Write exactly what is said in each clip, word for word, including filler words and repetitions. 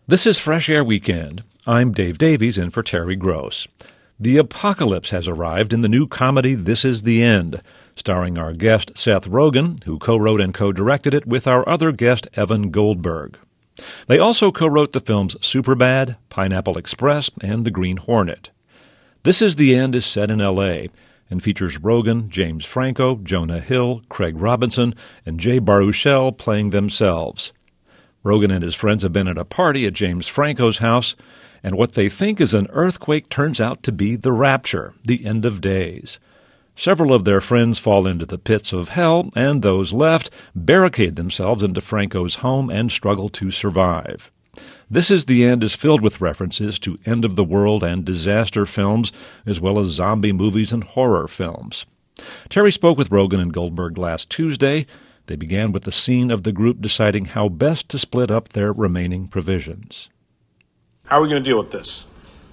This is Fresh Air Weekend. I'm Dave Davies in for Terry Gross. The apocalypse has arrived in the new comedy This Is the End, starring our guest Seth Rogen, who co-wrote and co-directed it with our other guest Evan Goldberg. They also co-wrote the films Superbad, Pineapple Express, and The Green Hornet. This Is the End is set in L A and features Rogen, James Franco, Jonah Hill, Craig Robinson, and Jay Baruchel playing themselves. Rogen and his friends have been at a party at James Franco's house, and what they think is an earthquake turns out to be the rapture, the end of days. Several of their friends fall into the pits of hell, and those left barricade themselves into Franco's home and struggle to survive. This Is the End is filled with references to end-of-the-world and disaster films, as well as zombie movies and horror films. Terry spoke with Rogen and Goldberg last Tuesday. They began with the scene of the group deciding how best to split up their remaining provisions. How are we going to deal with this?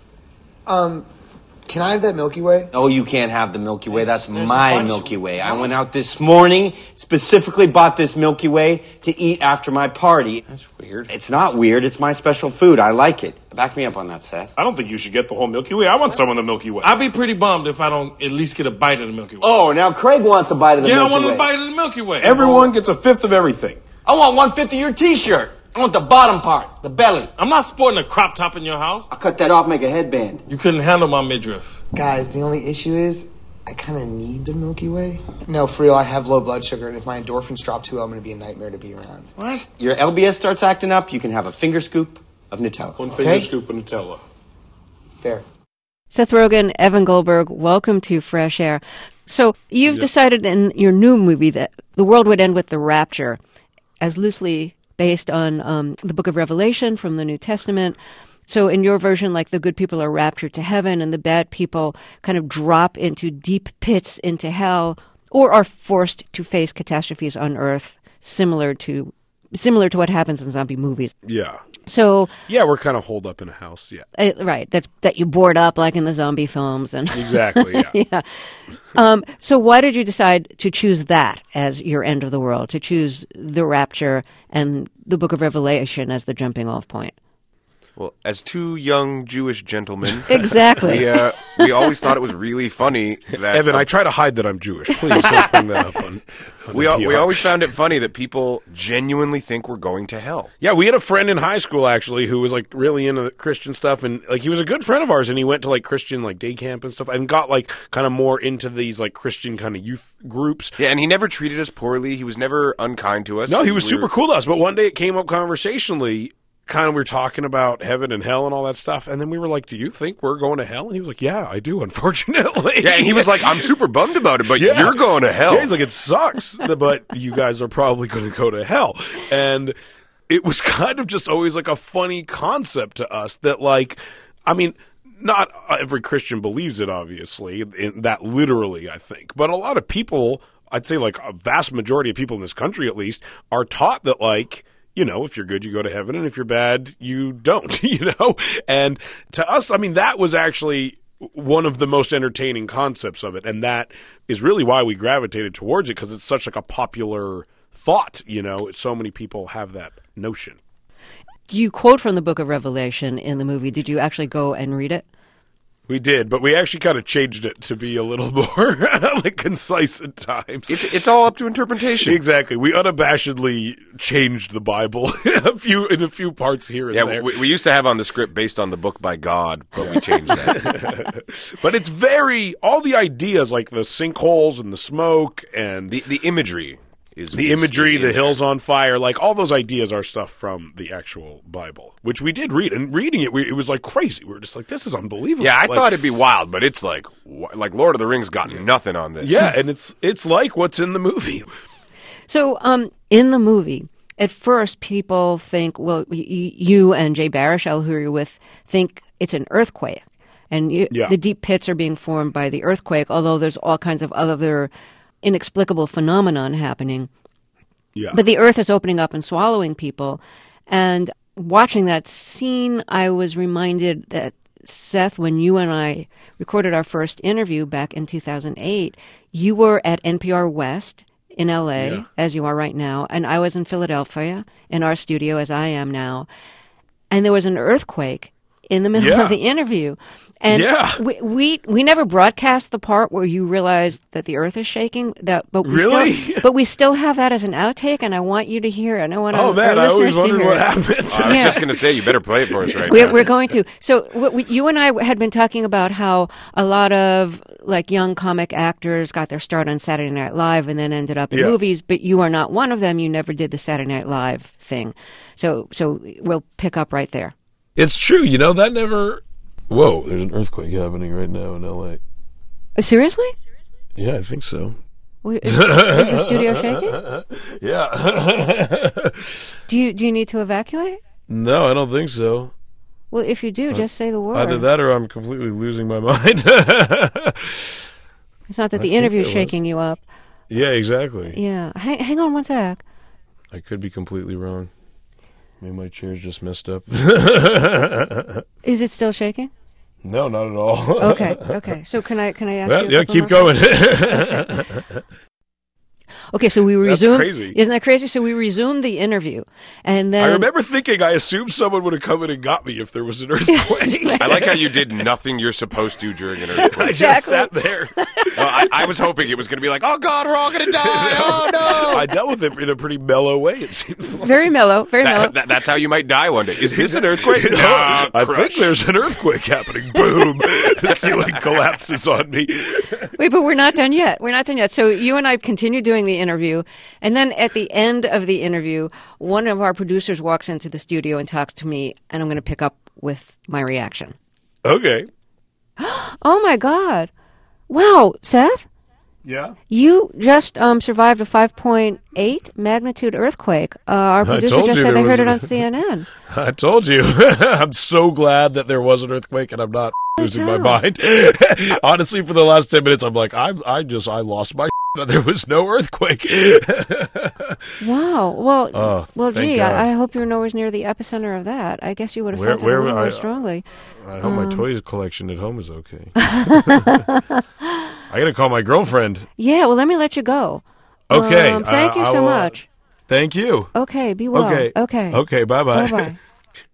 Um, can I have that Milky Way? No, you can't have the Milky Way. That's There's my Milky Way. I went out this morning, specifically bought this Milky Way to eat after my party. That's weird. It's not weird. It's my special food. I like it. Back me up on that, Seth. I don't think you should get the whole Milky Way. I want some of the Milky Way. I'd be pretty bummed if I don't at least get a bite of the Milky Way. Oh, now Craig wants a bite of the yeah, Milky Way. I want a bite of the Milky Way. Everyone gets a fifth of everything. I want one-fifth of your T-shirt. I want the bottom part, the belly. I'm not sporting a crop top in your house. I'll cut that off, make a headband. You couldn't handle my midriff. Guys, the only issue is I kind of need the Milky Way. No, for real, I have low blood sugar, and if my endorphins drop too low, I'm going to be a nightmare to be around. What? Your L B S starts acting up, you can have a finger scoop of Nutella. One finger okay? scoop of Nutella. Fair. Seth Rogen, Evan Goldberg, welcome to Fresh Air. So you've Yeah. decided in your new movie that the world would end with the rapture, as loosely based on um, the book of Revelation from the New Testament. So in your version, like the good people are raptured to heaven and the bad people kind of drop into deep pits into hell or are forced to face catastrophes on earth similar to similar to what happens in zombie movies. Yeah. So Yeah, we're kind of holed up in a house, yeah. uh, right, that's that you board up like in the zombie films and Exactly, yeah. yeah. Um, so why did you decide to choose that as your end of the world, to choose the rapture and the book of Revelation as the jumping off point? Well, as two young Jewish gentlemen, Exactly. we, uh, we always thought it was really funny that Evan, I try to hide that I'm Jewish. Please don't bring that up on, on we the al- P R. we always found it funny that people genuinely think we're going to hell. Yeah, we had a friend in high school actually who was like really into the Christian stuff, and like he was a good friend of ours, and he went to like Christian like day camp and stuff, and got like kind of more into these like Christian kind of youth groups. Yeah, and he never treated us poorly. He was never unkind to us. No, he was We super were- cool to us, but one day it came up conversationally. Kind of we were talking about heaven and hell and all that stuff, and then we were like, "Do you think we're going to hell?" And he was like, "Yeah, I do, unfortunately." Yeah, and he was like, "I'm super bummed about it, but Yeah. you're going to hell." Yeah, he's like, "It sucks, but you guys are probably going to go to hell." And it was kind of just always like a funny concept to us that, like, I mean, not every Christian believes it, obviously, in that literally, I think, but a lot of people, I'd say like a vast majority of people in this country at least, are taught that, like, you know, if you're good, you go to heaven, and if you're bad, you don't, you know? And to us, I mean, that was actually one of the most entertaining concepts of it, and that is really why we gravitated towards it, because it's such like a popular thought, you know? So many people have that notion. You quote from the book of Revelation in the movie. Did you actually go and read it? We did, but we actually kind of changed it to be a little more like concise at times. It's it's all up to interpretation. Exactly. We unabashedly changed the Bible a few in a few parts here and Yeah, there. we, we used to have on the script based on the book by God, but we changed that. But it's very all the ideas like the sinkholes and the smoke and the the imagery is the is- imagery, is in the there. hills on fire, like all those ideas are stuff from the actual Bible, which we did read. And reading it, we, it was like crazy. We were just like, this is unbelievable. Yeah, I like, thought it'd be wild, but it's like wh- like Lord of the Rings got nothing on this. yeah, and it's it's like what's in the movie. So um, in the movie, at first people think, well, y- y- you and Jay Baruchel, who you're with, think it's an earthquake. And you, Yeah. the deep pits are being formed by the earthquake, although there's all kinds of other inexplicable phenomenon happening. Yeah. But the earth is opening up and swallowing people. And watching that scene, I was reminded that, Seth, when you and I recorded our first interview back in two thousand eight, you were at N P R West in L A, Yeah. as you are right now, and I was in Philadelphia in our studio, as I am now. and there was an earthquake in the middle Yeah. of the interview. And Yeah. we, we we never broadcast the part where you realize that the earth is shaking. That, but we Really? Still, but we still have that as an outtake, and I want you to hear it. I want Oh our, man, our I always listeners to wondered hear what it. happened. I was Yeah. just going to say, you better play it for us right We're, now. we're going to. So what we, you and I had been talking about how a lot of like young comic actors got their start on Saturday Night Live and then ended up in Yeah. movies, but you are not one of them. You never did the Saturday Night Live thing. So so we'll pick up right there. It's true. You know, that never... Whoa, there's an earthquake happening right now in L A. Uh, Seriously? Yeah, I think so. Wait, Is, is the studio shaking? Yeah. Do you do you need to evacuate? No, I don't think so. Well, if you do, just say the word. Either that or I'm completely losing my mind. It's not that I the think interview's it was. shaking you up. Yeah, exactly. Yeah. Hang, hang on one sec. I could be completely wrong. Maybe my chair's just messed up. Is it still shaking? No, not at all. Okay. Okay. So can I can I ask Well, you? a yeah, couple keep more going. questions? Okay, so we That's resumed. crazy. Isn't that crazy? So we resumed the interview, and then I remember thinking I assumed someone would have come in and got me if there was an earthquake. I like how you did nothing you're supposed to during an earthquake. I just Exactly. sat there. Well, I, I was hoping it was going to be like, oh, God, we're all going to die. Oh, no. I dealt with it in a pretty mellow way, it seems like. very mellow, very mellow. That, that, that's how you might die one day. Is this an earthquake? No, Nah, I crush. think there's an earthquake happening. Boom. The ceiling collapses on me. Wait, but we're not done yet. We're not done yet. So you and I continue doing the interview, and then at the end of the interview, one of our producers walks into the studio and talks to me, and I'm going to pick up with my reaction. Okay. Oh my God! Wow, Seth, Yeah? you just um, survived a five point eight magnitude earthquake. Uh, our producer told just you said there they heard it was on a- C N N. I told you. I'm so glad that there was an earthquake and I'm not losing my know. mind. Honestly, for the last ten minutes, I'm like, I, I just, I lost my and there was no earthquake. Wow. Well, Oh, well, thank gee, God. I, I hope you're nowhere near the epicenter of that. I guess you would have Where- felt it where a little would more I- strongly. I hope Um. my toys collection at home is okay. I gotta call my girlfriend. Yeah. Well, let me let you go. Okay. Um, thank uh, you I so will- much. Thank you. Okay. Be well. Okay. Okay. Okay. Bye Bye bye. bye.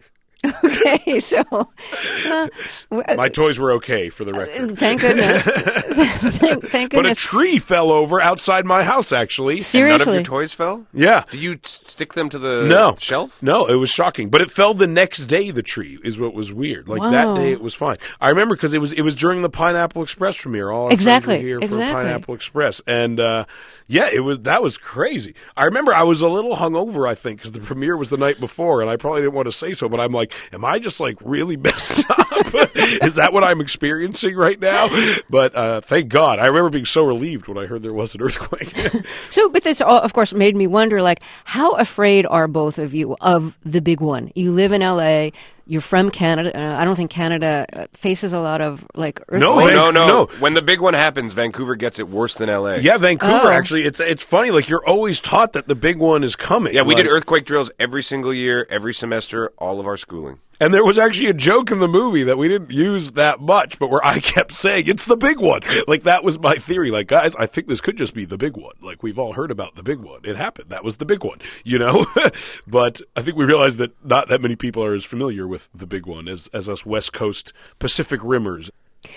Okay. So, uh, w- My toys were okay, for the record. thank goodness. thank, thank But a goodness. tree fell over outside my house, actually. None of Seriously. your toys fell? Yeah. Do you s- stick them to the No. shelf? No, it was shocking. But it fell the next day, the tree, is what was weird. Like, Wow. that day it was fine. I remember because it was it was during the Pineapple Express premiere. All our Exactly, friends were here exactly. for Pineapple Express. And, uh, yeah, it was that was crazy. I remember I was a little hungover, I think, because the premiere was the night before, and I probably didn't want to say so, but I'm like, am I just, like, really messed up? Is that what I'm experiencing right now? But uh, thank God. I remember being so relieved when I heard there was an earthquake. So, but this, all, of course, made me wonder, like, how afraid are both of you of the big one? You live in L A. You're from Canada. Uh, I don't think Canada uh, faces a lot of, like, earthquakes. No, Oh, Van- no, no, no. When the big one happens, Vancouver gets it worse than L A. Yeah, Vancouver, Oh. actually, it's it's funny. Like, you're always taught that the big one is coming. Yeah, we Like- did earthquake drills every single year, every semester, all of our schooling. And there was actually a joke in the movie that we didn't use that much, but where I kept saying, it's the big one. Like, that was my theory. Like, guys, I think this could just be the big one. Like, we've all heard about the big one. It happened. That was the big one, you know? But I think we realized that not that many people are as familiar with the big one as, as us West Coast Pacific Rimmers.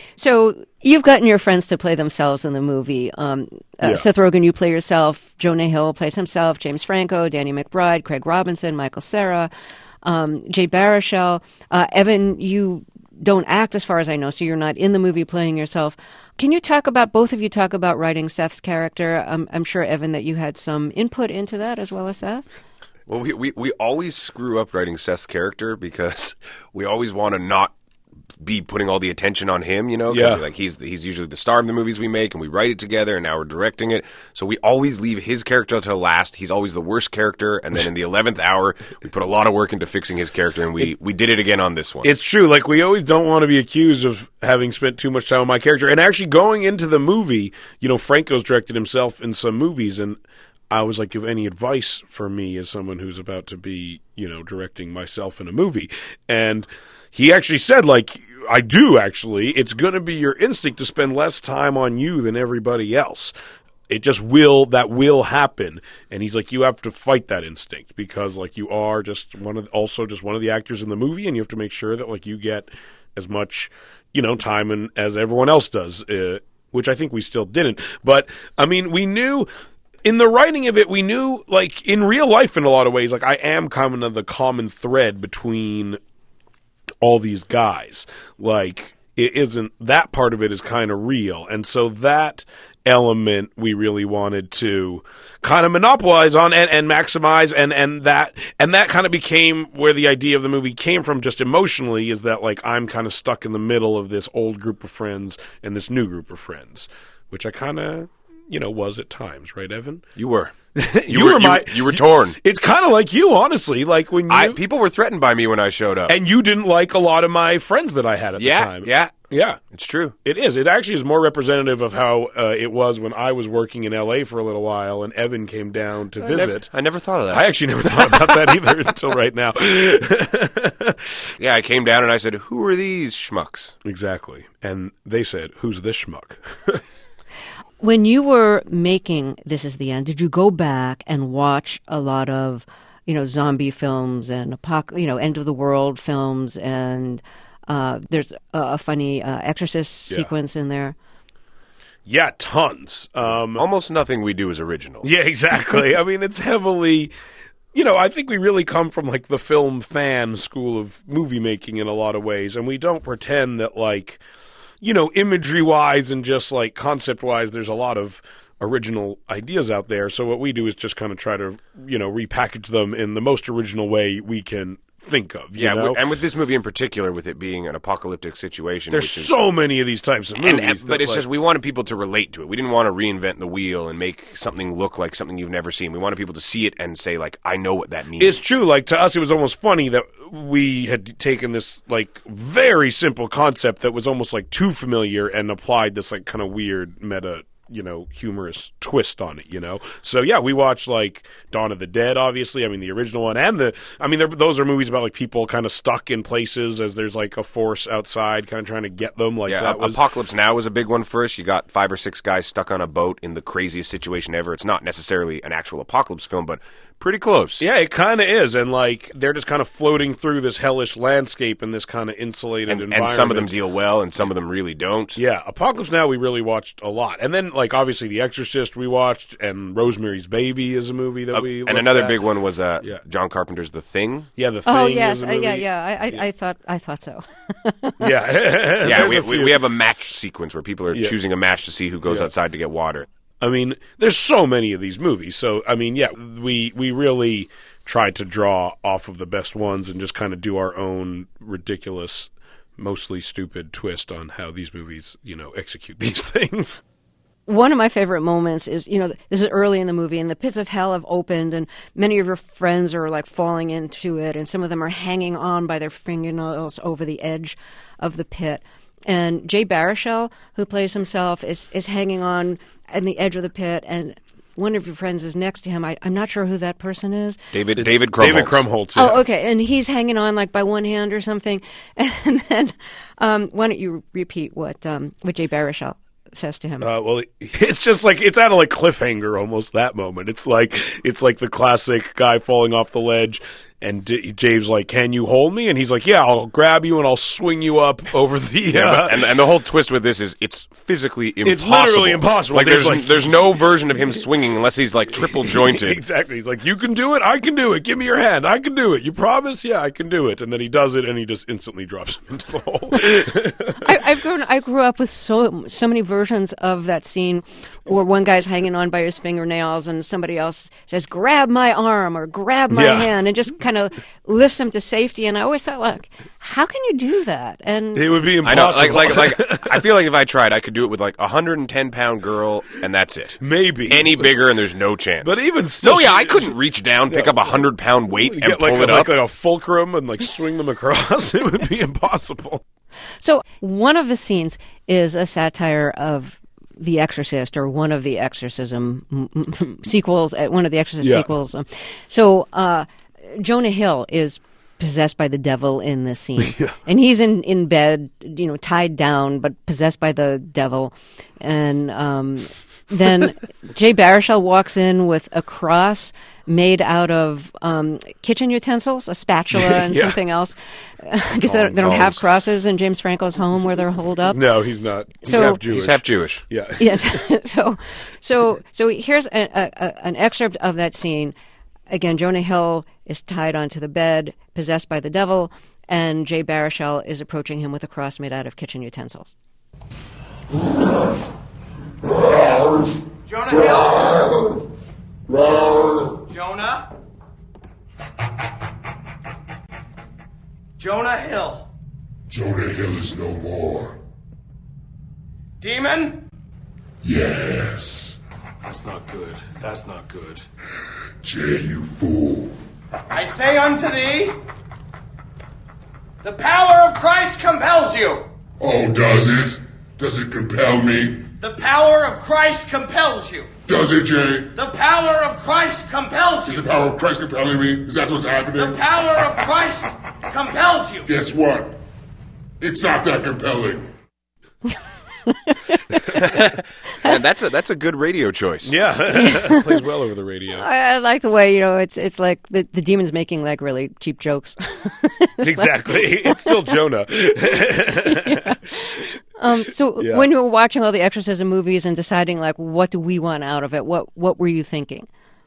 So you've gotten your friends to play themselves in the movie. Um, uh, Yeah. Seth Rogen, you play yourself. Jonah Hill plays himself. James Franco, Danny McBride, Craig Robinson, Michael Cera, um, Jay Baruchel. Uh, Evan, you don't act as far as I know, so you're not in the movie playing yourself. Can you talk about, both of you talk about writing Seth's character? I'm, I'm sure, Evan, that you had some input into that as well as Seth. Well, we, we, we always screw up writing Seth's character because we always want to not be putting all the attention on him, you know? 'Cause, Yeah. like he's he's usually the star of the movies we make, and we write it together, and now we're directing it. So we always leave his character till last. He's always the worst character, and then in the eleventh hour, we put a lot of work into fixing his character, and we, we did it again on this one. It's true. Like, we always don't want to be accused of having spent too much time on my character. And actually, going into the movie, you know, Franco's directed himself in some movies, and I was like, do you have any advice for me as someone who's about to be, you know, directing myself in a movie? And he actually said, like, I do, actually. It's going to be your instinct to spend less time on you than everybody else. it just will, that will happen. And he's like, you have to fight that instinct because like you are just one of, also just one of the actors in the movie, and you have to make sure that like you get as much, you know, time and as everyone else does, uh, which I think we still didn't. But I mean, we knew in the writing of it, we knew like in real life in a lot of ways, like I am kind of the common thread between all these guys. Like it isn't, that part of it is kind of real. And so that element we really wanted to kind of monopolize on and, and maximize, and, and that and that kind of became where the idea of the movie came from just emotionally, is that like I'm kind of stuck in the middle of this old group of friends and this new group of friends, which I kind of, you know, was at times, right, Evan? You were. You, You were were- you- my. you were torn. It's kind of like you, honestly. Like when you I, people were threatened by me when I showed up. and you didn't like a lot of my friends that I had at yeah, the time. yeah, yeah. it's true. It is. It actually is more representative of how uh, it was when I was working in L A for a little while and Evan came down to I never, visit. I never thought of that. I actually never thought about that either until right now. yeah, I came down and I said, "Who are these schmucks?" Exactly. And they said, "Who's this schmuck?" When you were making This Is the End, did you go back and watch a lot of, you know, zombie films and apoc- you know, end of the world films, and uh, there's a, a funny uh, Exorcist Yeah. sequence in there? Yeah, tons. Um, Almost nothing we do is original. yeah, exactly. I mean, it's heavily. You know, I think we really come from like the film fan school of movie making in a lot of ways, and we don't pretend that like, you know, imagery wise and just like concept wise, there's a lot of original ideas out there. So what we do is just kind of try to, you know, repackage them in the most original way we can think of. You Yeah, know? with, and with this movie in particular, with it being an apocalyptic situation, there's which is, so many of these types of and, movies. and- that, but it's like- just we wanted people to relate to it. We didn't want to reinvent the wheel and make something look like something you've never seen. We wanted people to see it and say, like, I know what that means. It's true. Like to us, it was almost funny that we had taken this like very simple concept that was almost like too familiar and applied this like kind of weird meta, you know, humorous twist on it. You know, so yeah, we watched like Dawn of the Dead, obviously. I mean, the original one, and the. I mean, those are movies about like people kind of stuck in places as there's like a force outside, kind of trying to get them. Like yeah, that was. Apocalypse Now was a big one for us. You got five or six guys stuck on a boat in the craziest situation ever. It's not necessarily an actual apocalypse film, but pretty close. Yeah, it kind of is, and like they're just kind of floating through this hellish landscape in this kind of insulated And, environment. and some of them deal well, and some of them really don't. Yeah, Apocalypse Now we really watched a lot, and then like obviously The Exorcist we watched, and Rosemary's Baby is a movie that Uh, we and looked another at. big one was uh, Yeah. John Carpenter's The Thing. Yeah, The Thing. Oh is yes, a uh, movie. yeah, yeah. I, I, I thought, I thought so. yeah. Yeah, There's we, a we, few. we have a match sequence where people are Yeah. choosing a match to see who goes Yeah. outside to get water. I mean, there's so many of these movies, so I mean, yeah, we we really tried to draw off of the best ones and just kind of do our own ridiculous, mostly stupid twist on how these movies, you know, execute these things. One of my favorite moments is, you know, this is early in the movie, and the pits of hell have opened, and many of your friends are like falling into it, and some of them are hanging on by their fingernails over the edge of the pit. And Jay Baruchel, who plays himself, is is hanging on at the edge of the pit, and one of your friends is next to him. I, I'm not sure who that person is. David David Krumholtz. David Krumholtz. Yeah. Oh, okay. And he's hanging on like by one hand or something. And then, um, why don't you repeat what um, what Jay Baruchel says to him? Uh, well, it's just like it's at a like cliffhanger almost. That moment, it's like it's like the classic guy falling off the ledge, and D- James like, "Can you hold me?" And he's like, "Yeah, I'll grab you and I'll swing you up over the." Yeah, uh, but, and, and the whole twist with this is it's physically impossible. It's literally impossible. Like There's, there's like- there's no version of him swinging unless he's like triple jointed. Exactly. He's like, "You can do it. I can do it. Give me your hand. I can do it. You promise? Yeah, I can do it." And then he does it, and he just instantly drops him into the hole. I, I've grown. I grew up with so so many versions of that scene, where one guy's hanging on by his fingernails, and somebody else says, "Grab my arm" or "Grab my Yeah. hand," and just kind of lifts him to safety. And I always thought, like, how can you do that? And It would be I know, impossible. like like like I feel like if I tried, I could do it with like a hundred and ten pound girl, and that's it. maybe Any bigger, and there's no chance. but even still, no, yeah, she- I couldn't reach down, pick up a hundred pound weight, You and get pull like a, it up. like a fulcrum and like swing them across. It would be impossible. so one of the scenes is a satire of The Exorcist, or one of the exorcism mm, mm, sequels, uh, one of the Exorcist Yeah. sequels. Um, So uh, Jonah Hill is possessed by the devil in this scene. And he's in, in bed, you know, tied down, but possessed by the devil. And um, then Jay Baruchel walks in with a cross made out of um, kitchen utensils, a spatula and Yeah. something else. Because they, don't- they don't have crosses in James Franco's home where they're holed up. No, he's not. He's So- half Jewish. He's half Jewish. Yeah. Yes. so, so, so here's a, a, a, an excerpt of that scene. Again, Jonah Hill is tied onto the bed, possessed by the devil, and Jay Baruchel is approaching him with a cross made out of kitchen utensils. Jonah Hill? Jonah? Jonah Hill. Jonah Hill is no more. Demon? Yes. That's not good. That's not good. Jay, you fool. I say unto thee, the power of Christ compels you. Oh, does it? Does it compel me? The power of Christ compels you. Does it, Jay? The power of Christ compels Is you. the power of Christ compelling me? Is that what's happening? The power of Christ compels you. Guess what? It's not that compelling. And that's a that's a good radio choice. Yeah. Plays well over the radio. I, I like the way, you know, it's it's like the, the demon's making like really cheap jokes. Exactly. It's still Jonah. Um, so Yeah. when you were watching all the exorcism movies and deciding like what do we want out of it, what what were you thinking?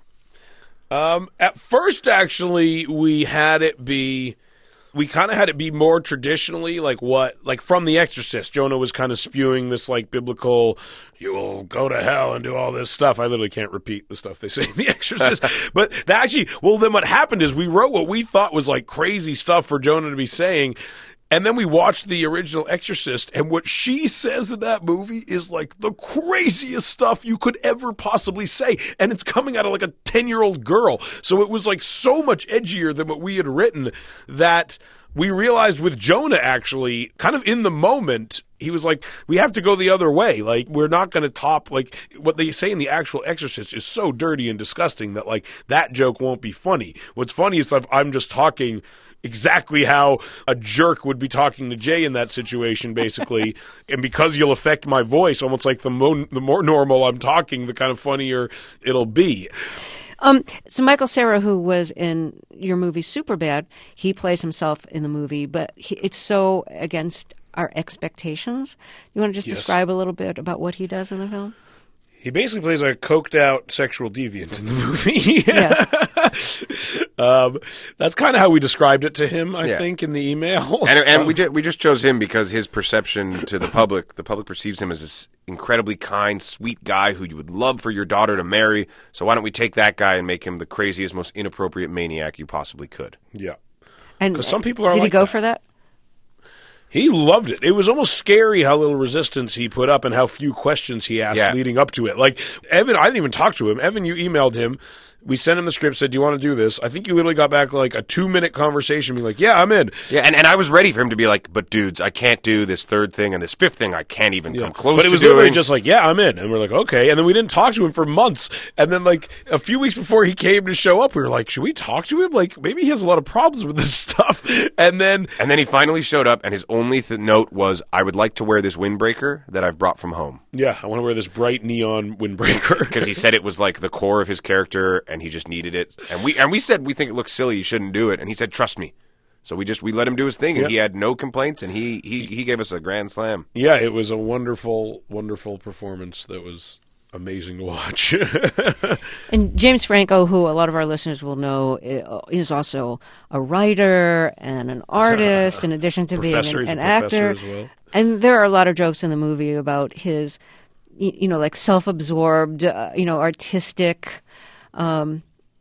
Um, at first, actually, we had it be, we kind of had it be more traditionally like what, like from The Exorcist. Jonah was kind of spewing this like biblical, you will go to hell and do all this stuff. I literally can't repeat the stuff they say in The Exorcist. But that actually, well, then what happened is we wrote what we thought was like crazy stuff for Jonah to be saying. And then we watched the original Exorcist, and what she says in that movie is like the craziest stuff you could ever possibly say. And it's coming out of like a ten-year-old girl. So it was like so much edgier than what we had written that we realized with Jonah actually, kind of in the moment, he was like, we have to go the other way. Like, we're not going to top, like, what they say in the actual Exorcist is so dirty and disgusting that, like, that joke won't be funny. What's funny is if I'm just talking exactly how a jerk would be talking to Jay in that situation, basically. And because you'll affect my voice, almost like the, mo- the more normal I'm talking, the kind of funnier it'll be. Um, so Michael Cera, who was in your movie Superbad, he plays himself in the movie, but he, it's so against our expectations. You want to just Yes. describe a little bit about what he does in the film? He basically plays a coked out sexual deviant in the movie. Yes. um, that's kind of how we described it to him, I Yeah. think, in the email. And, and we, ju- we just chose him because his perception to the public, the public perceives him as this incredibly kind, sweet guy who you would love for your daughter to marry. So why don't we take that guy and make him the craziest, most inappropriate maniac you possibly could? Yeah. And 'Cause some people are Did he like go that. for that? He loved it. It was almost scary how little resistance he put up and how few questions he asked Yeah. leading up to it. Like, Evan, I didn't even talk to him. Evan, you emailed him. We sent him the script, said, do you want to do this? I think you literally got back like a two-minute conversation, being like, yeah, I'm in. Yeah, and, and I was ready for him to be like, but dudes, I can't do this third thing and this fifth thing I can't even come close But it to was literally doing. just like, yeah, I'm in. And we're like, okay. And then we didn't talk to him for months. And then, like, a few weeks before he came to show up, we were like, should we talk to him? Like, maybe he has a lot of problems with this stuff. And then, And then he finally showed up, and his only th- note was, I would like to wear this windbreaker that I've brought from home. yeah, I want to wear this bright neon windbreaker. Because he said it was like the core of his character, and he just needed it. And we and we said we think it looks silly, you shouldn't do it. And he said, trust me. So we just we let him do his thing, and Yeah. he had no complaints, and he, he he gave us a grand slam. Yeah, it was a wonderful, wonderful performance that was amazing to watch. And James Franco, who a lot of our listeners will know, i- is also a writer and an artist, in addition to being Professor, an, he's an a professor actor. as well. And there are a lot of jokes in the movie about his, y- you know, like self-absorbed, uh, you know, artistic. Um,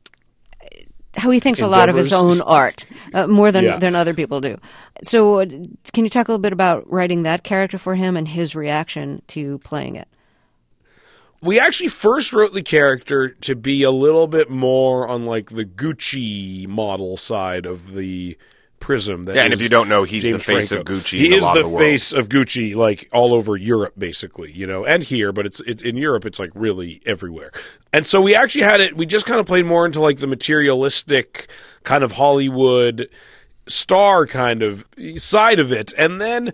how he thinks a lot of his Endeavors. own art uh, more than Yeah. than other people do. So, uh, can you talk a little bit about writing that character for him and his reaction to playing it? We actually first wrote the character to be a little bit more on like the Gucci model side of the prism. That Yeah, and is if you don't know, he's James the face Franco. of Gucci He in a is lot the, of the world. face of Gucci, like all over Europe, basically, you know, and here, but it's, it's in Europe, it's like really everywhere. And so we actually had it. We just kind of played more into like the materialistic kind of Hollywood star kind of side of it, and then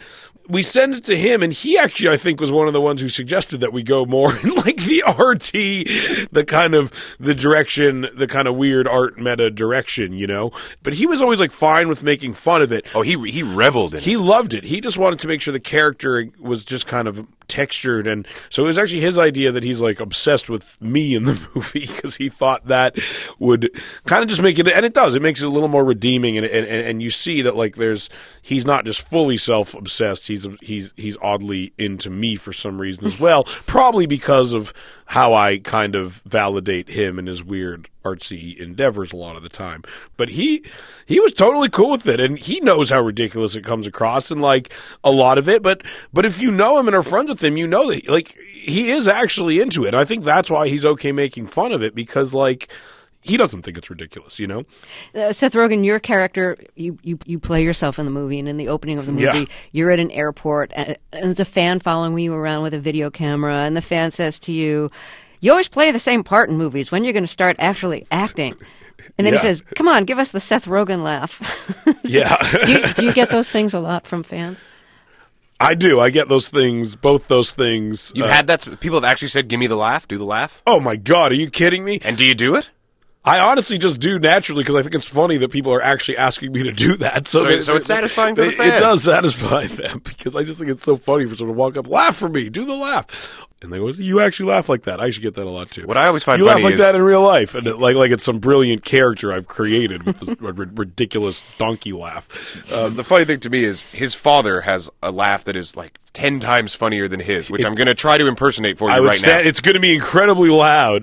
we send it to him, and he actually, I think, was one of the ones who suggested that we go more in like the arty, the kind of the direction, the kind of weird art meta direction, you know. But he was always like fine with making fun of it. Oh, he he reveled in it. He loved it. He just wanted to make sure the character was just kind of textured, and so it was actually his idea that he's like obsessed with me in the movie because he thought that would kind of just make it, and it does. It makes it a little more redeeming, and and, and you see that like there's he's not just fully self-obsessed. He's he's he's oddly into me for some reason as well, probably because of how I kind of validate him and his weird artsy endeavors a lot of the time. But he he was totally cool with it, and he knows how ridiculous it comes across, and like a lot of it. But but if you know him and are friends with him, you know that like he is actually into it. I think that's why he's okay making fun of it, because like he doesn't think it's ridiculous, you know? Uh, Seth Rogen, your character, you, you, you play yourself in the movie, and in the opening of the movie, Yeah. you're at an airport, and, and there's a fan following you around with a video camera, and the fan says to you, "You always play the same part in movies. When are you going to start actually acting?" And then Yeah. he says, "Come on, give us the Seth Rogen laugh." So Yeah. do, you, do you get those things a lot from fans? I do. I get those things, both those things. You've uh, had that. People have actually said, "Give me the laugh. Do the laugh." Oh my God, are you kidding me? And do you do it? I honestly just do naturally because I think it's funny that people are actually asking me to do that. So, So- they- so it's they- satisfying for the it, fans. It does satisfy them because I just think it's so funny for someone to walk up, laugh for me, do the laugh, and they go, "You actually laugh like that." I actually get that a lot too. What I always find you funny laugh like is- that in real life, and it, like like it's some brilliant character I've created with this r- ridiculous donkey laugh. Uh, the funny thing to me is his father has a laugh that is like ten times funnier than his, which It- I'm going to try to impersonate for you I would right stand, now. It's going to be incredibly loud.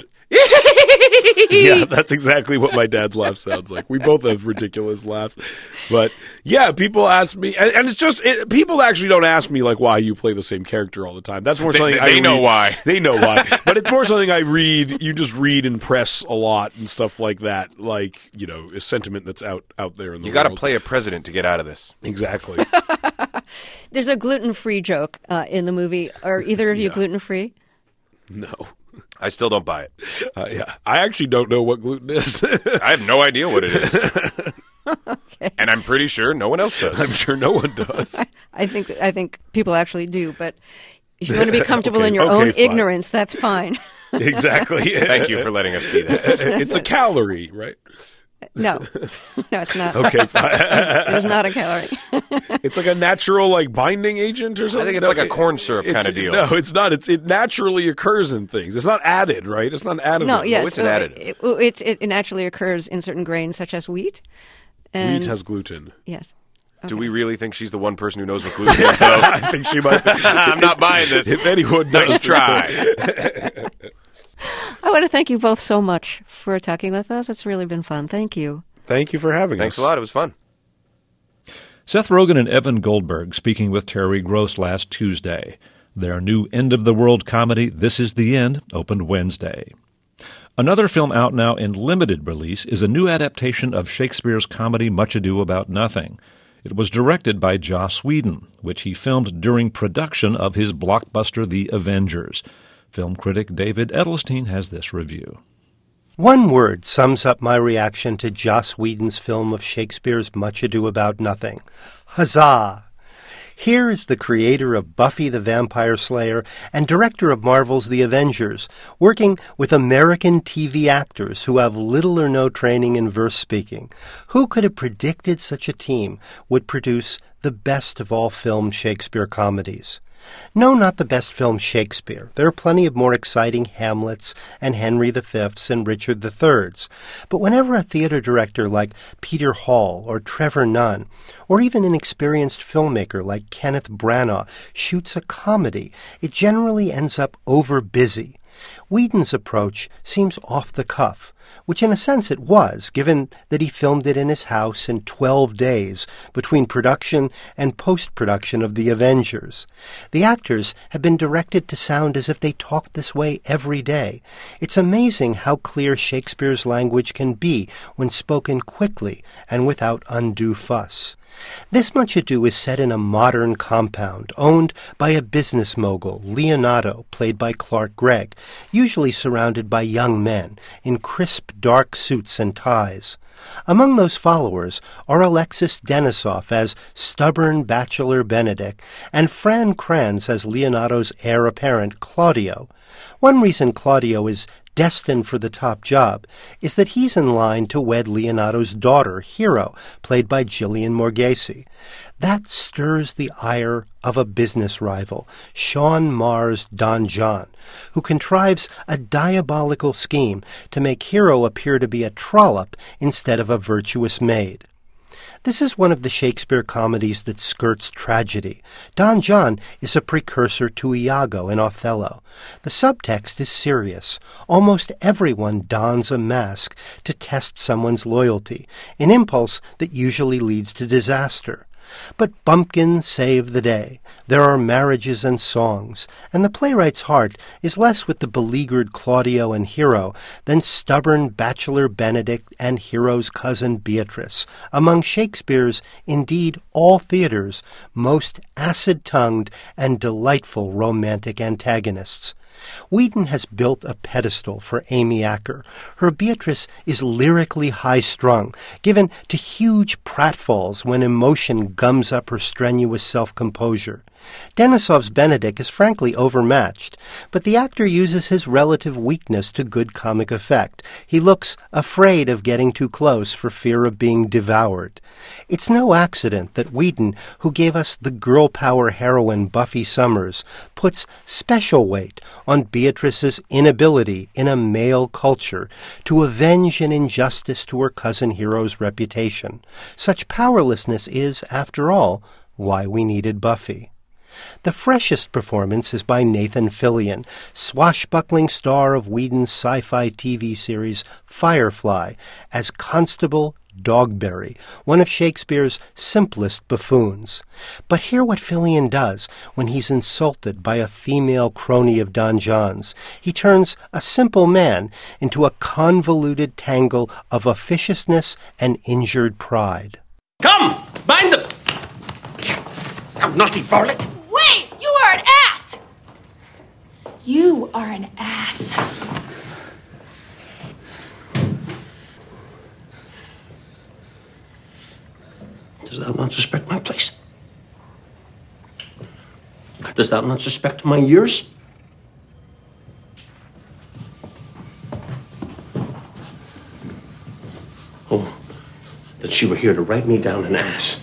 Yeah, that's exactly what my dad's laugh sounds like. We both have ridiculous laughs, but yeah, people ask me, and, and it's just it, people actually don't ask me like why you play the same character all the time. That's more They- something they- I they know read. why. They know why, but it's more something I read. You just read in press a lot and stuff like that, like you know, a sentiment that's out out there in the You got to world. play a president to get out of this. Exactly. There's a gluten-free joke uh, in the movie. Are either of you Yeah. gluten-free? No. I still don't buy it. Uh, yeah, I actually don't know what gluten is. I have no idea what it is. Okay. And I'm pretty sure no one else does. I'm sure no one does. I think I think people actually do, but if you want to be comfortable Okay, in your okay, own fine. ignorance, that's fine. Exactly. Thank you for letting us be that. It's a calorie, right? No, no, it's not. Okay, fine. It is not a calorie. It's like a natural like binding agent or something. think it's like a corn syrup It's- kinda deal. No, it's not. It's it naturally occurs in things. It's not added, right? It's not added. No, yes, it's an well, additive? It, it, it's- it naturally occurs in certain grains, such as wheat. And, Wheat has gluten. yes. Do we really think she's the one person who knows what gluten is, though? I think she might. I'm not buying this. If anyone does, Nice try. I want to thank you both so much for talking with us. It's really been fun. Thank you. Thank you for having Thanks us. a lot. It was fun. Seth Rogen and Evan Goldberg speaking with Terry Gross last Tuesday. Their new end-of-the-world comedy, This Is the End, opened Wednesday. Another film out now in limited release is a new adaptation of Shakespeare's comedy Much Ado About Nothing. It was directed by Joss Whedon, which he filmed during production of his blockbuster The Avengers. Film critic David Edelstein has this review. One word sums up my reaction to Joss Whedon's film of Shakespeare's Much Ado About Nothing. Huzzah! Here is the creator of Buffy the Vampire Slayer and director of Marvel's The Avengers, working with American T V actors who have little or no training in verse speaking. Who could have predicted such a team would produce the best of all film Shakespeare comedies? No, not the best film Shakespeare. There are plenty of more exciting Hamlets and Henry the Fifths and Richard the Thirds. But whenever a theater director like Peter Hall or Trevor Nunn, or even an experienced filmmaker like Kenneth Branagh, shoots a comedy, it generally ends up over-busy. Whedon's approach seems off the cuff, which in a sense it was, given that he filmed it in his house in twelve days between production and post-production of The Avengers. The actors have been directed to sound as if they talked this way every day. It's amazing how clear Shakespeare's language can be when spoken quickly and without undue fuss. This Much Ado is set in a modern compound owned by a business mogul, Leonardo, played by Clark Gregg, usually surrounded by young men in crisp, dark suits and ties. Among those followers are Alexis Denisov as stubborn bachelor Benedict and Fran Kranz as Leonardo's heir apparent, Claudio. One reason Claudio is destined for the top job is that he's in line to wed Leonardo's daughter, Hero, played by Gillian Morgese. That stirs the ire of a business rival, Sean Marr's Don John, who contrives a diabolical scheme to make Hero appear to be a trollop instead of a virtuous maid. This is one of the Shakespeare comedies that skirts tragedy. Don John is a precursor to Iago in Othello. The subtext is serious. Almost everyone dons a mask to test someone's loyalty, an impulse that usually leads to disaster. But bumpkins save the day. There are marriages and songs, and the playwright's heart is less with the beleaguered Claudio and Hero than stubborn bachelor Benedict and Hero's cousin Beatrice, among Shakespeare's, indeed all theaters, most acid-tongued and delightful romantic antagonists. Whedon has built a pedestal for Amy Acker. Her Beatrice is lyrically high-strung, given to huge pratfalls when emotion gums up her strenuous self-composure. Denisov's Benedict is frankly overmatched, but the actor uses his relative weakness to good comic effect. He looks afraid of getting too close for fear of being devoured. It's no accident that Whedon, who gave us the girl power heroine Buffy Summers, puts special weight on Beatrice's inability in a male culture to avenge an injustice to her cousin Hero's reputation. Such powerlessness is, after all, why we needed Buffy. The freshest performance is by Nathan Fillion, swashbuckling star of Whedon's sci-fi T V series Firefly, as Constable Dogberry, one of Shakespeare's simplest buffoons. But hear what Fillion does when he's insulted by a female crony of Don John's. He turns a simple man into a convoluted tangle of officiousness and injured pride. Come! Bind them! You naughty varlet! Wait! You are an ass! You are an ass. Does thou not suspect my place? Does thou not suspect my years? Oh, that she were here to write me down an ass.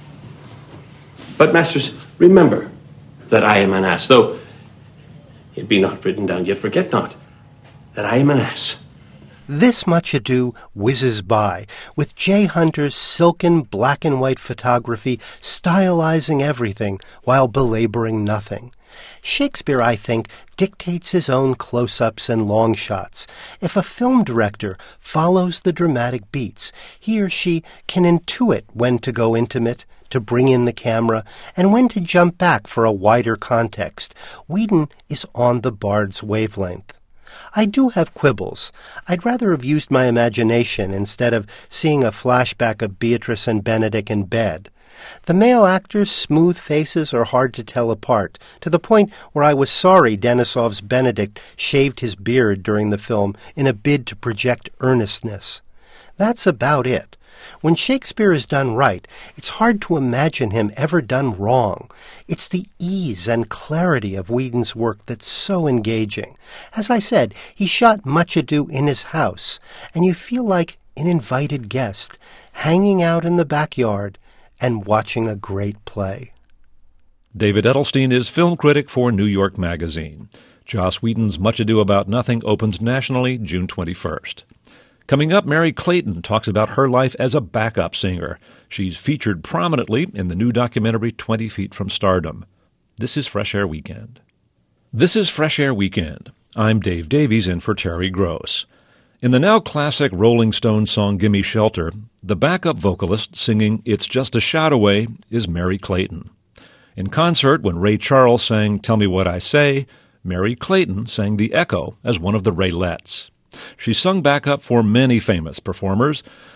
But, masters, remember that I am an ass, though it be not written down, yet forget not that I am an ass. This Much Ado whizzes by, with Jay Hunter's silken black and white photography stylizing everything while belaboring nothing. Shakespeare, I think, dictates his own close-ups and long shots. If a film director follows the dramatic beats, he or she can intuit when to go intimate, to bring in the camera, and when to jump back for a wider context. Whedon is on the bard's wavelength. I do have quibbles. I'd rather have used my imagination instead of seeing a flashback of Beatrice and Benedict in bed. The male actors' smooth faces are hard to tell apart, to the point where I was sorry Denisov's Benedict shaved his beard during the film in a bid to project earnestness. That's about it. When Shakespeare is done right, it's hard to imagine him ever done wrong. It's the ease and clarity of Whedon's work that's so engaging. As I said, he shot Much Ado in his house, and you feel like an invited guest, hanging out in the backyard and watching a great play. David Edelstein is film critic for New York Magazine. Joss Whedon's Much Ado About Nothing opens nationally June twenty-first. Coming up, Mary Clayton talks about her life as a backup singer. She's featured prominently in the new documentary twenty feet from Stardom. This is Fresh Air Weekend. This is Fresh Air Weekend. I'm Dave Davies in for Terry Gross. In the now classic Rolling Stones song Gimme Shelter, the backup vocalist singing It's Just a Shot Away is Mary Clayton. In concert, when Ray Charles sang Tell Me What I Say, Mary Clayton sang The Echo as one of the Raylettes. She's sung backup for many famous performers,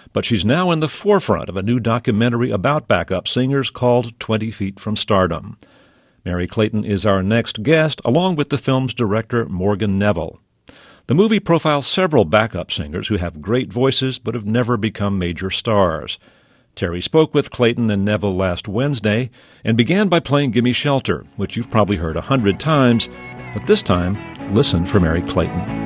but she's now in the forefront of a new documentary about backup singers called twenty feet from Stardom. Mary Clayton is our next guest, along with the film's director, Morgan Neville. The movie profiles several backup singers who have great voices but have never become major stars. Terry spoke with Clayton and Neville last Wednesday and began by playing Gimme Shelter, which you've probably heard a hundred times, but this time, listen for Mary Clayton.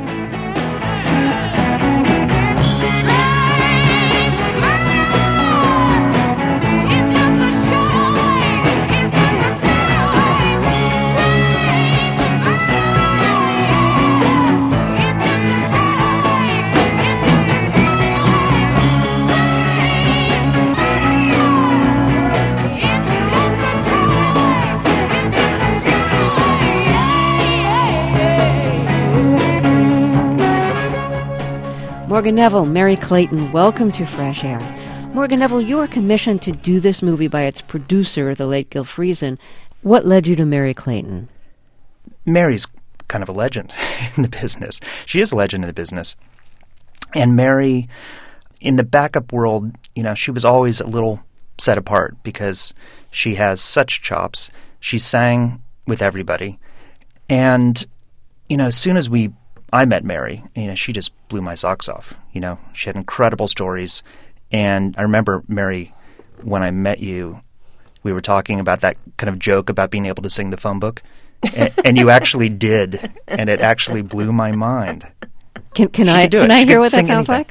Morgan Neville, Mary Clayton, welcome to Fresh Air. Morgan Neville, you were commissioned to do this movie by its producer, the late Gil Friesen. What led you to Mary Clayton? Mary's kind of a legend in the business. She is a legend in the business. And Mary, in the backup world, you know, she was always a little set apart because she has such chops. She sang with everybody. And, you know, as soon as we I met Mary, you know, she just blew my socks off. You know, she had incredible stories. And I remember, Mary, when I met you, we were talking about that kind of joke about being able to sing the phone book. and, and you actually did. And it actually blew my mind. Can, can I, can I hear what that sounds anything. like?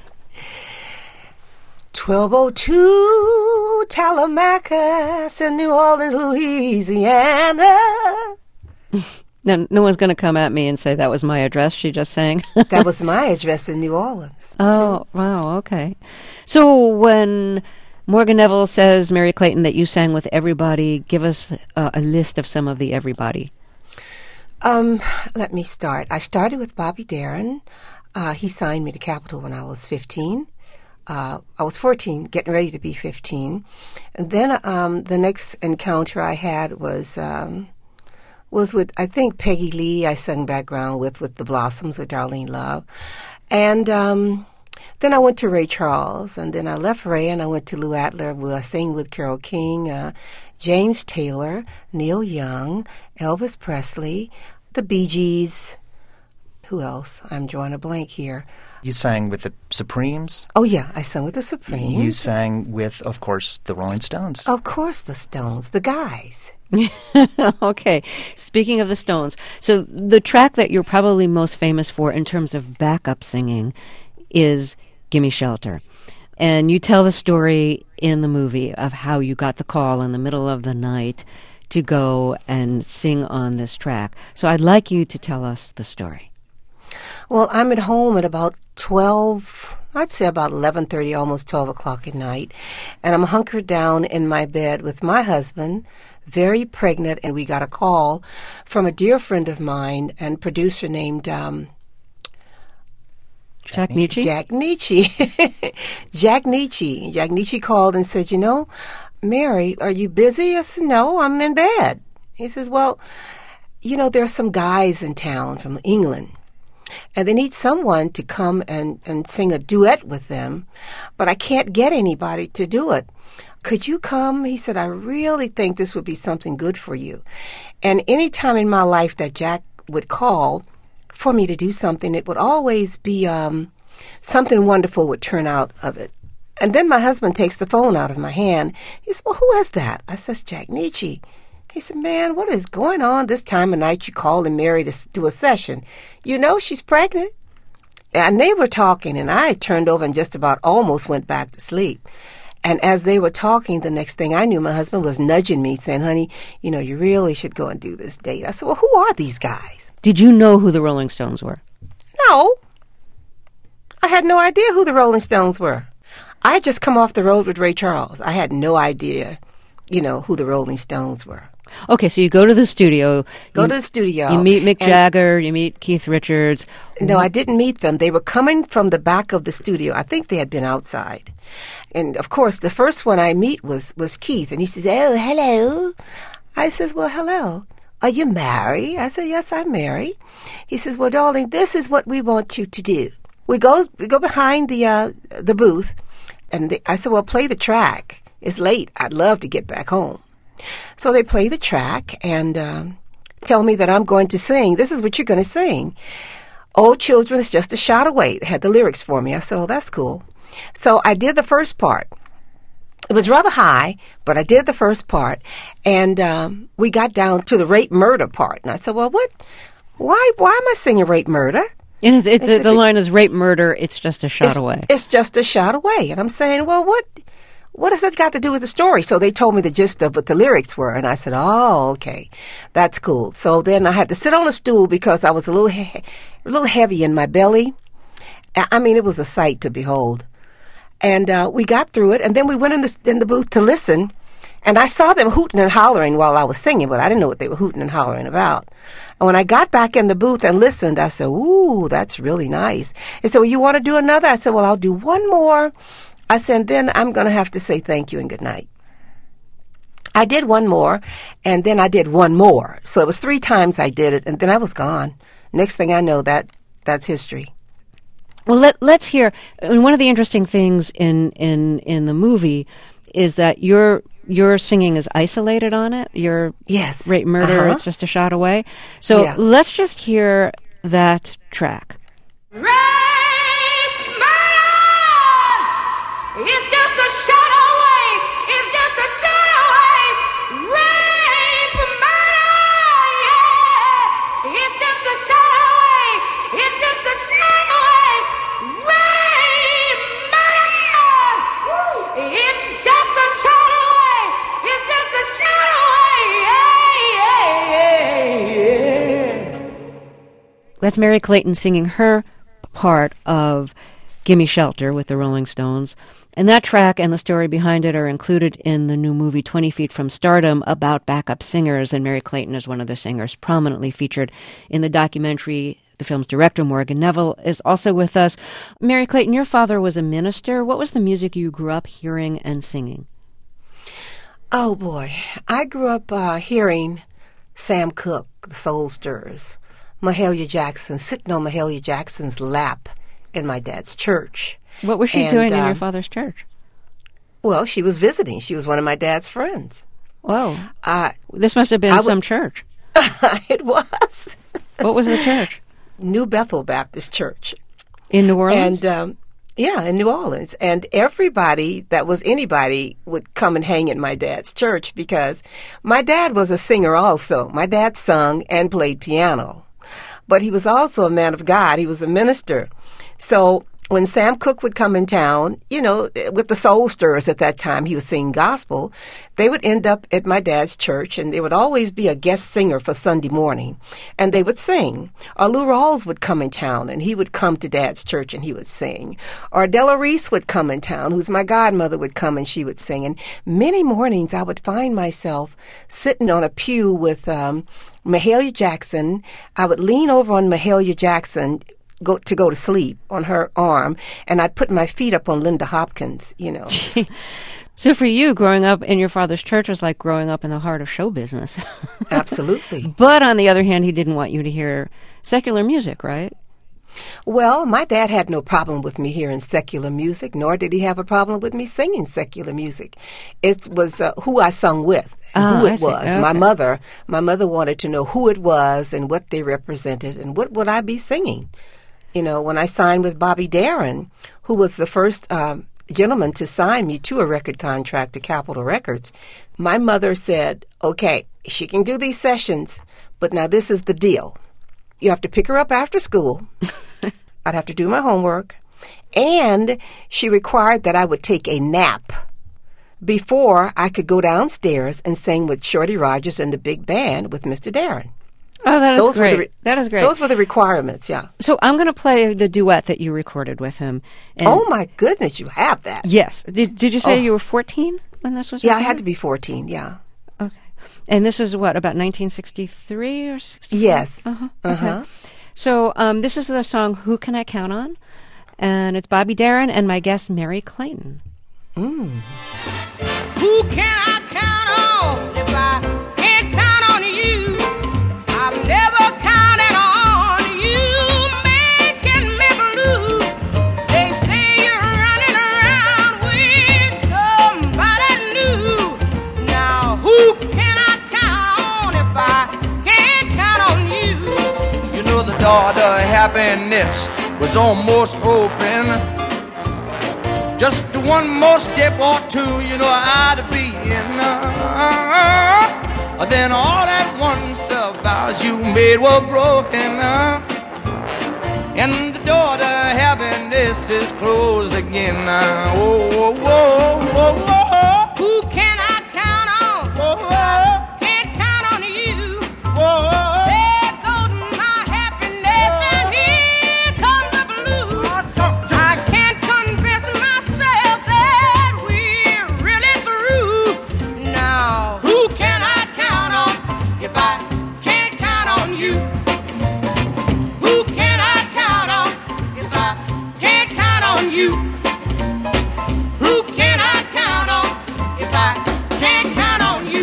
twelve oh two Telemachus in New Orleans, Louisiana. No, no one's going to come at me and say that was my address she just sang. That was my address in New Orleans. Oh, too. Wow, okay. So when Morgan Neville says, Mary Clayton, that you sang with everybody, give us uh, a list of some of the everybody. Um, let me start. I started with Bobby Darin. Uh, he signed me to Capitol when I was fifteen. Uh, I was fourteen, getting ready to be fifteen. And then um, the next encounter I had was... Um, was with, I think, Peggy Lee. I sang background with, with The Blossoms with Darlene Love. And um, then I went to Ray Charles, and then I left Ray, and I went to Lou Adler, where I sang with Carole King, uh, James Taylor, Neil Young, Elvis Presley, the Bee Gees. Who else? I'm drawing a blank here. You sang with the Supremes? Oh, yeah, I sang with the Supremes. You sang with, of course, the Rolling Stones. Of course, the Stones, the guys. Okay. Speaking of the Stones, so the track that you're probably most famous for in terms of backup singing is Gimme Shelter. And you tell the story in the movie of how you got the call in the middle of the night to go and sing on this track. So I'd like you to tell us the story. Well, I'm at home at about twelve, I'd say about eleven thirty, almost twelve o'clock at night, and I'm hunkered down in my bed with my husband, very pregnant, and we got a call from a dear friend of mine and producer named um, Jack Nietzsche. Jack Nietzsche. Jack Nietzsche. Jack Nietzsche called and said, you know, Mary, are you busy? I said, no, I'm in bed. He says, well, you know, there are some guys in town from England, and they need someone to come and, and sing a duet with them, but I can't get anybody to do it. Could you come? He said, I really think this would be something good for you. And any time in my life that Jack would call for me to do something, it would always be um, something wonderful would turn out of it. And then my husband takes the phone out of my hand. He said, well, who is that? I says, Jack Nietzsche. He said, man, what is going on this time of night? You calling Mary to do a session. You know she's pregnant. And they were talking, and I turned over and just about almost went back to sleep. And as they were talking, the next thing I knew, my husband was nudging me, saying, honey, you know, you really should go and do this date. I said, well, who are these guys? Did you know who the Rolling Stones were? No. I had no idea who the Rolling Stones were. I had just come off the road with Ray Charles. I had no idea, you know, who the Rolling Stones were. Okay, so you go to the studio. Go you, to the studio. You meet Mick Jagger, you meet Keith Richards. No, I didn't meet them. They were coming from the back of the studio. I think they had been outside. And, of course, the first one I meet was, was Keith. And he says, oh, hello. I says, well, hello. Are you married? I said, yes, I'm married. He says, well, darling, this is what we want you to do. We go we go behind the uh, the booth, And they, I said, well, play the track. It's late. I'd love to get back home. So they play the track and um, tell me that I'm going to sing. This is what you're going to sing. Oh, children, it's just a shot away. They had the lyrics for me. I said, oh, that's cool. So I did the first part. It was rather high, but I did the first part. And um, we got down to the rape murder part. And I said, well, what? Why, why am I singing rape murder? And it's, it's, said, the line is rape murder, it's just a shot it's, away. It's just a shot away. And I'm saying, well, what what has that got to do with the story? So they told me the gist of what the lyrics were. And I said, oh, okay, that's cool. So then I had to sit on a stool because I was a little, he- a little heavy in my belly. I mean, it was a sight to behold. And uh, we got through it. And then we went in the, in the booth to listen. And I saw them hooting and hollering while I was singing, but I didn't know what they were hooting and hollering about. And when I got back in the booth and listened, I said, ooh, that's really nice. They said, well, you want to do another? I said, well, I'll do one more. I said, then I'm going to have to say thank you and good night. I did one more, and then I did one more. So it was three times I did it, and then I was gone. Next thing I know, that that's history. Well, let, let's hear. And one of the interesting things in, in, in the movie is that your your singing is isolated on it. Your yes, rape murder, uh-huh. It's just a shot away. So yeah. Let's just hear that track. It's just a shot away. It's just a shot away. Rape, murder, yeah. It's just a shot away. It's just a shot away. Rape, murder. It's just a shot away. It's just a shot away. Yeah, yeah, yeah. That's Merry Clayton singing her part of Gimme Shelter with the Rolling Stones. And that track and the story behind it are included in the new movie twenty feet from Stardom about backup singers, and Merry Clayton is one of the singers prominently featured in the documentary. The film's director, Morgan Neville, is also with us. Merry Clayton, your father was a minister. What was the music you grew up hearing and singing? Oh, boy. I grew up uh, hearing Sam Cooke, the Soul Stirrers, Mahalia Jackson, sitting on Mahalia Jackson's lap in my dad's church. What was she and, doing in uh, your father's church? Well, she was visiting. She was one of my dad's friends. Whoa. Uh, this must have been I some would, church. It was. What was the church? New Bethel Baptist Church. In New Orleans? And, um, yeah, in New Orleans. And everybody that was anybody would come and hang at my dad's church because my dad was a singer also. My dad sung and played piano. But he was also a man of God. He was a minister. So when Sam Cooke would come in town, you know, with the Soul Stirrers at that time, he was singing gospel, they would end up at my dad's church, and there would always be a guest singer for Sunday morning, and they would sing. Or Lou Rawls would come in town, and he would come to Dad's church, and he would sing. Or Della Reese would come in town, who's my godmother, would come, and she would sing. And many mornings I would find myself sitting on a pew with um, Mahalia Jackson. I would lean over on Mahalia Jackson, Go to go to sleep on her arm, and I'd put my feet up on Linda Hopkins, you know. So for you, growing up in your father's church was like growing up in the heart of show business. Absolutely. But on the other hand, he didn't want you to hear secular music, right? Well, my dad had no problem with me hearing secular music, nor did he have a problem with me singing secular music. It was uh, who I sung with. Oh, who it I see. was. Okay. My mother, my mother wanted to know who it was and what they represented and what would I be singing. You know, when I signed with Bobby Darin, who was the first um, gentleman to sign me to a record contract to Capitol Records, my mother said, okay, she can do these sessions, but now this is the deal. You have to pick her up after school. I'd have to do my homework. And she required that I would take a nap before I could go downstairs and sing with Shorty Rogers and the big band with Mister Darin. Oh, that is those great. Were the re- that is great. Those were the requirements, yeah. So I'm going to play the duet that you recorded with him. And oh, my goodness, you have that. Yes. Did Did you say oh. you were fourteen when this was Yeah, recorded? I had to be fourteen, yeah. Okay. And this is what, about nineteen sixty-three or sixty-four? Yes. Uh-huh. Uh-huh. Okay. So um, this is the song Who Can I Count On? And it's Bobby Darin and my guest, Merry Clayton. Mm. Who can I count on if I can't count on you? I've never counted on you, making me blue. They say you're running around with door to happiness was almost open. Just one more step or two, you know, I'd be in. Uh, then all at once the vows you made were broken. Uh, and the door to happiness is closed again. Uh, oh, oh, oh, oh, oh. Who can I count on? Oh, oh. Can't count on you. Oh, oh. There goes my happiness, and here comes the blues. I can't convince myself that we're really through. Now, who can I count on if I can't count on you? Who can I count on if I can't count on you? Who can I count on if I can't count on you?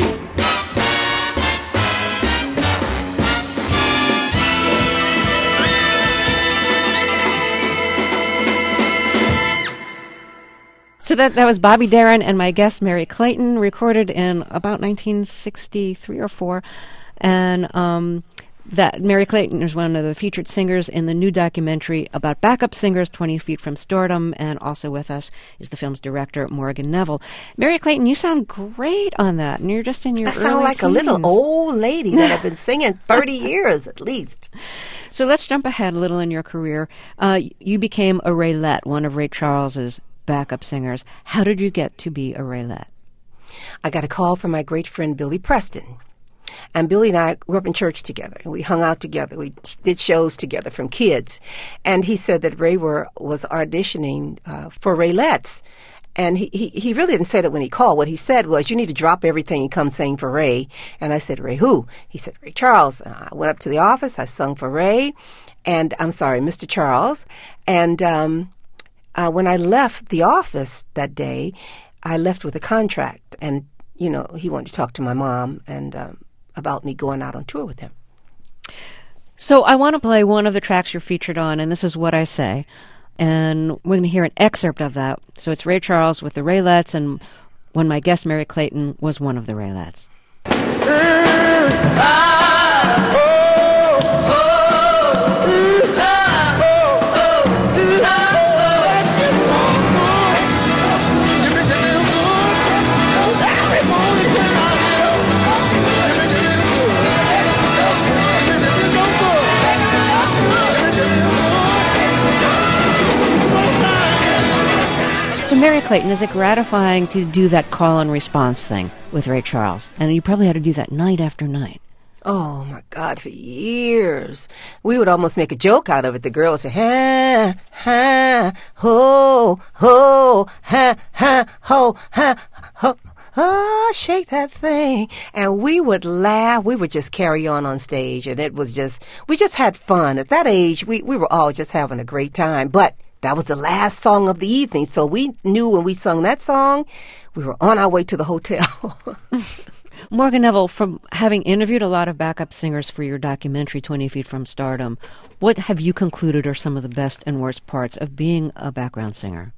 So that, that was Bobby Darin and my guest Mary Clayton, recorded in about nineteen sixty-three or four. And um, that Mary Clayton is one of the featured singers in the new documentary about backup singers, twenty feet from Stardom. And also with us is the film's director, Morgan Neville. Mary Clayton, you sound great on that. And you're just in your I early sound like teens. a little old lady that I've been singing thirty years at least. So let's jump ahead a little in your career. Uh, you became a Raylette, one of Ray Charles's backup singers. How did you get to be a Raylette? I got a call from my great friend Billy Preston. And Billy and I grew up in church together. We hung out together. We t- did shows together from kids. And he said that Ray were, was auditioning uh, for Raylettes. And he, he, he really didn't say that when he called. What he said was, you need to drop everything and come sing for Ray. And I said, Ray who? He said, Ray Charles. Uh, I went up to the office. I sung for Ray. And I'm sorry, Mister Charles. And um, uh, when I left the office that day, I left with a contract. And, you know, he wanted to talk to my mom and um, about me going out on tour with him. So I want to play one of the tracks you're featured on, and this is What I Say. And we're going to hear an excerpt of that. So it's Ray Charles with the Raylettes, and when my guest Mary Clayton was one of the Raylettes. So Mary Clayton, is it gratifying to do that call and response thing with Ray Charles? And you probably had to do that night after night. Oh, my God, for years. We would almost make a joke out of it. The girl would say, ha, ha, ho, ho, ha, ha, ho, ha, ho. Oh, shake that thing. And we would laugh. We would just carry on on stage. And it was just, we just had fun. At that age, we, we were all just having a great time. But that was the last song of the evening. So we knew when we sung that song, we were on our way to the hotel. Morgan Neville, from having interviewed a lot of backup singers for your documentary, twenty feet from Stardom, what have you concluded are some of the best and worst parts of being a background singer?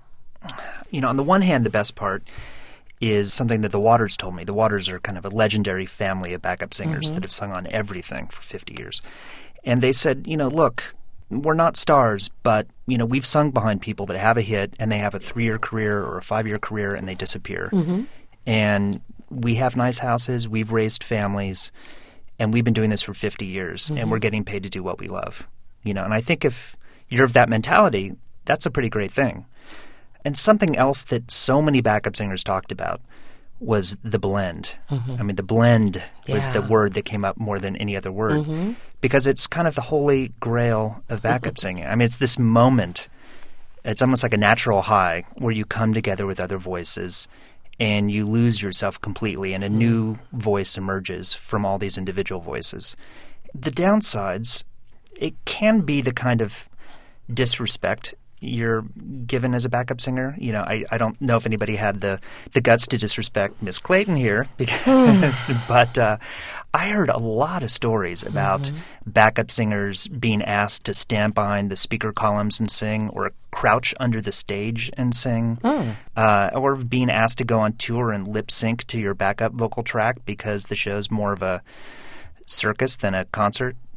You know, on the one hand, the best part is something that the Waters told me. The Waters are kind of a legendary family of backup singers Mm-hmm. that have sung on everything for fifty years. And they said, you know, look, we're not stars, but, you know, we've sung behind people that have a hit and they have a three-year career or a five-year career and they disappear. Mm-hmm. And we have nice houses, we've raised families, and we've been doing this for fifty years, Mm-hmm. and we're getting paid to do what we love. You know, and I think if you're of that mentality, that's a pretty great thing. And something else that so many backup singers talked about was the blend. Mhm. I mean, the blend was the Yeah. word that came up more than any other word Mhm. because it's kind of the holy grail of backup singing. I mean, it's this moment. It's almost like a natural high where you come together with other voices and you lose yourself completely and a new voice emerges from all these individual voices. The downsides, it can be the kind of disrespect you're given as a backup singer. You know, I, I don't know if anybody had the, the guts to disrespect Miss Clayton here, because, but uh, I heard a lot of stories about Mm-hmm. backup singers being asked to stand behind the speaker columns and sing, or crouch under the stage and sing, Mm. uh, or being asked to go on tour and lip sync to your backup vocal track because the show's more of a circus than a concert.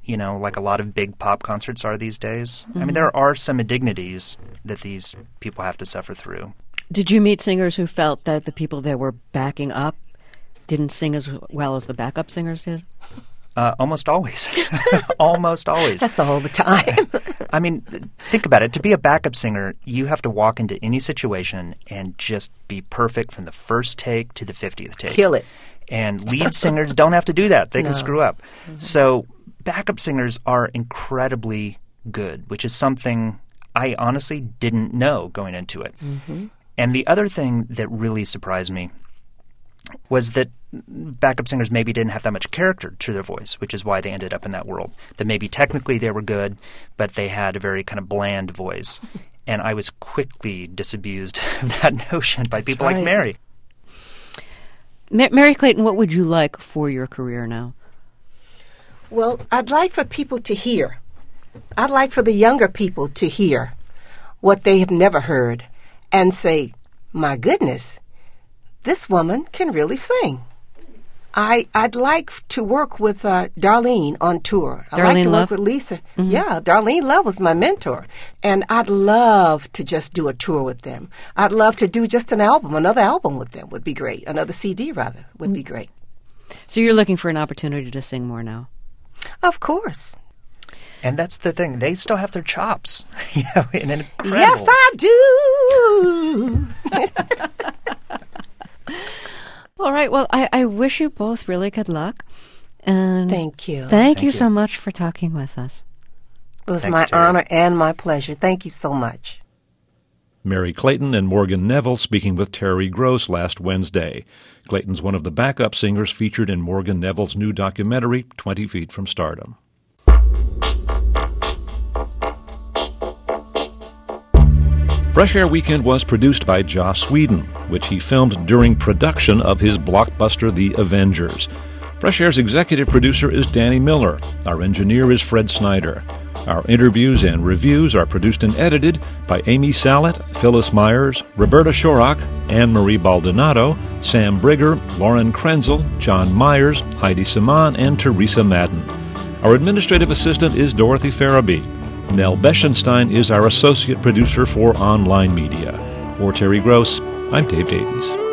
you know, like a lot of big pop concerts are these days. I Mhm. mean, there are some indignities that these people have to suffer through. Did you meet singers who felt that the people that were backing up didn't sing as well as the backup singers did? Uh, almost always. Almost always. That's all the time. I mean, think about it. To be a backup singer, you have to walk into any situation and just be perfect from the first take to the fiftieth take. Kill it. And lead singers don't have to do that. They No. can screw up. Mhm. So backup singers are incredibly good, which is something I honestly didn't know going into it. Mhm. And the other thing that really surprised me was that backup singers maybe didn't have that much character to their voice, which is why they ended up in that world. That maybe technically they were good, but they had a very kind of bland voice. And I was quickly disabused of that notion by people right. like Mary. Ma- Mary Clayton, what would you like for your career now? Well, I'd like for people to hear. I'd like for the younger people to hear what they have never heard and say, my goodness, this woman can really sing. I, I'd like to work with uh, Darlene on tour. I'd like Darlene to Love? work with Lisa. Mhm. Yeah, Darlene Love was my mentor. And I'd love to just do a tour with them. I'd love to do just an album. Another album with them would be great. Another C D, rather, would be great. So you're looking for an opportunity to sing more now? Of course. And that's the thing. They still have their chops. You know, in an incredible... Yes, I do. All right. Well, I, I wish you both really good luck. And Thank you. Thank, Thank you you. so much for talking with us. It was Thanks, my Terry. honor and my pleasure. Thank you so much. Mary Clayton and Morgan Neville speaking with Terry Gross last Wednesday. Clayton's one of the backup singers featured in Morgan Neville's new documentary, twenty feet from Stardom. Fresh Air Weekend was produced by Joss Whedon, which he filmed during production of his blockbuster The Avengers. Fresh Air's executive producer is Danny Miller. Our engineer is Fred Snyder. Our interviews and reviews are produced and edited by Amy Sallet, Phyllis Myers, Roberta Shorak, Anne-Marie Baldonado, Sam Brigger, Lauren Krenzel, John Myers, Heidi Saman, and Teresa Madden. Our administrative assistant is Dorothy Farabee. Nell Beschenstein is our associate producer for online media. For Terry Gross, I'm Dave Davies.